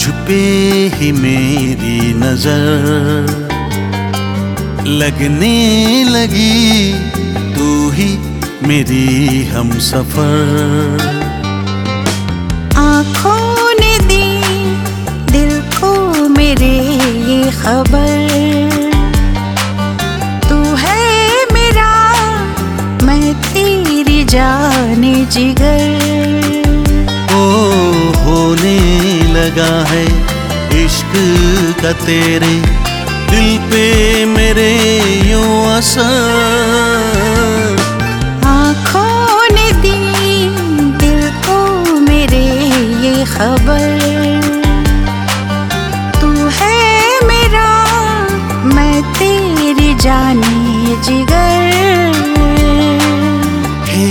पे ही मेरी नजर लगने लगी, तू ही मेरी हमसफर। आँखों ने दी दिल को मेरे ये खबर, तू है मेरा मैं तेरी जाने जिगर। ओ होने लगा है इश्क का तेरे दिल पे मेरे यूं असर। आँखों ने दी दिल को मेरे ये खबर, तू है मेरा मैं तेरी जाने जिगर। हे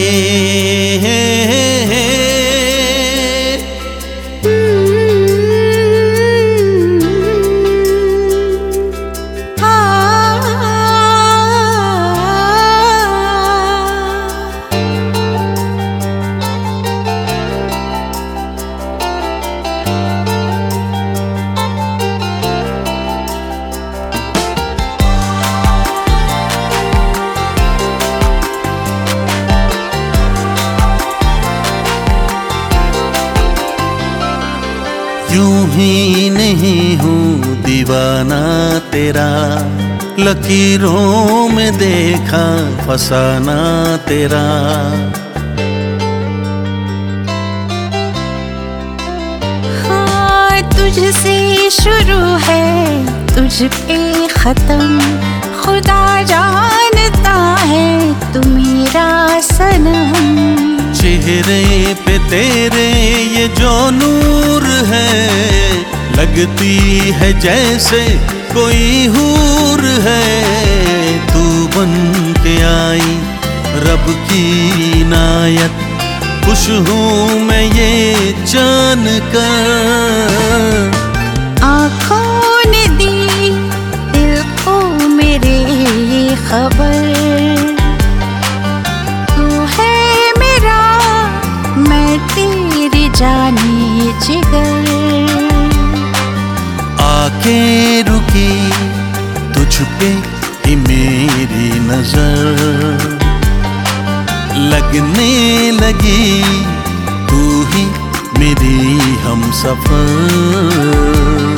यूं ही नहीं हूँ दीवाना तेरा, लकीरों में देखा फसाना तेरा। हाँ तुझसे शुरू है तुझ पे खत्म, खुदा जानता है तू मेरा सनम। चेहरे पे तेरे ये जो नूर है, लगती है जैसे कोई हूर है। तू बन के आई रब की इनायत, खुश हूँ मैं ये जान कर। आँखों ने दी दिल को मेरे ये खबर, तेरी जाने जिगर। आके रुकी तुझ पे ही मेरी नजर, लगने लगी तू ही मेरी हमसफर।